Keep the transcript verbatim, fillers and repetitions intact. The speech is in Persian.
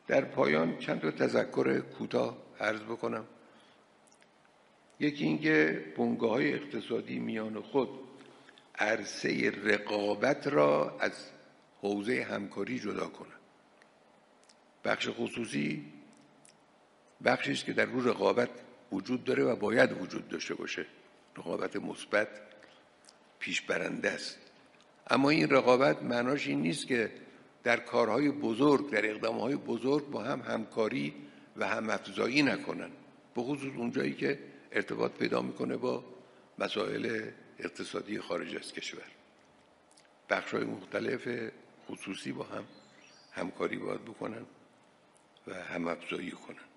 در پایان چند تا تذکر کوتاه عرض بکنم. یکی اینکه بنگاه‌های اقتصادی میان خود عرصه رقابت را از حوزه همکاری جدا کنند. بخش خصوصی بخشی است که در رو رقابت وجود داره و باید وجود داشته باشه، رقابت مثبت پیش برنده است. اما این رقابت معناش این نیست که در کارهای بزرگ، در اقدامهای بزرگ با هم همکاری و هم افزایی نکنن، به خصوص اونجایی که ارتباط پیدا میکنه با مسائل اقتصادی خارج از کشور. بخش‌های مختلف خصوصی با هم همکاری باید بکنن و هم افزایی کنن.